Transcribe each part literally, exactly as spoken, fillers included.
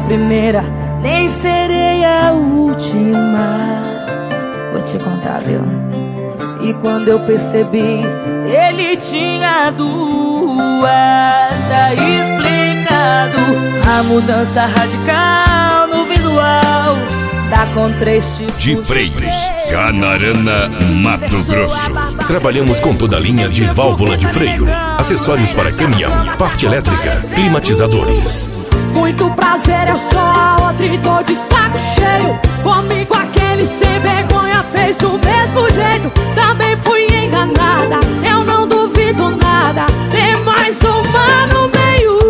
primeira, nem serei a última. Vou te contar, viu? E quando eu percebi, ele tinha duas. Tá explicado a mudança radical no visual. Tá com três tipos de freios. Canarana, Mato Grosso. Trabalhamos com toda a linha de válvula de freio, acessórios para caminhão, parte elétrica, climatizadores. Muito prazer, eu sou a outra e tô de saco cheio. Comigo aquele sem vergonha fez do mesmo jeito. Também fui enganada, eu não duvido nada. Tem mais uma no meio.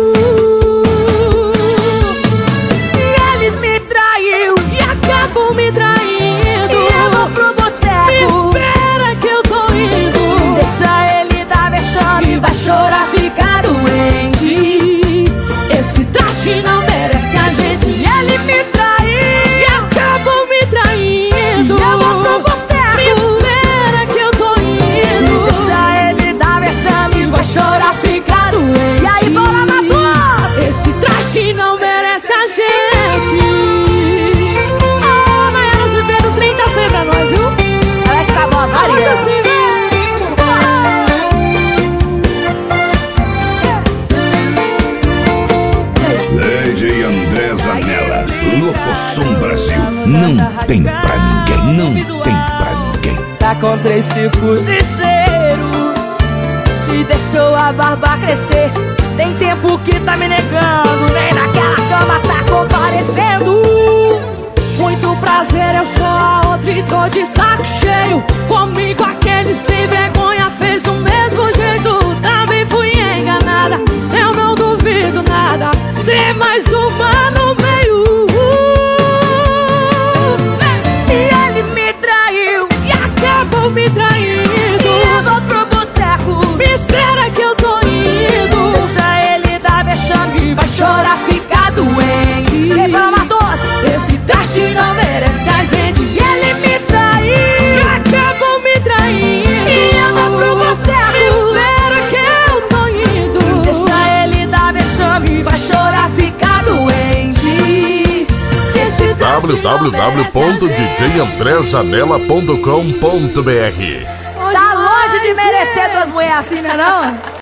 E ele me traiu e acabou me traindo. Eu vou pro boteco, me espera que eu tô indo. Deixa ele dar vexame e vai chorar, ficar doente. Esse traste não merece a gente. Ele me traiu e acabou me traindo. Eu vou pro boteco, me espera que eu tô indo. Deixa ele dar vexame e vai chorar, ficar doente. E aí, bola matou. Esse traste não merece a gente. Ah, Maiara Azevedo, trinta foi pra nós, viu? Vai ficar bom, Maria. Vamos assim, né? Lady André Zanella, Locosom Brasil. Não tem pra ninguém, não tem pra ninguém. Tá com três tipos de cheiro e deixou a barba crescer. Tem tempo que tá me negando, nem naquela cama tá comparecendo. Muito prazer, eu sou a outra e tô de saco cheio. Comigo aquele sem vergonha fez do mesmo jeito. Também fui enganada, eu não duvido nada. Tem mais uma no meio. E ele me traiu e acabou me traindo. Eu vou pro boteco, me espera que eu tô indo. Deixa ele dar vexame e vai chorar, ficar doente. Quem para matou? Esse traste não merece a gente. E ele me traiu e acabou me traindo. E eu vou pro boteco, me espera que eu tô indo. Deixa ele dar vexame e vai chorar, ficar doente. Esse traste w w w ponto d j andré zanella ponto com ponto b r. tá longe de merecer duas mulheres assim, né não?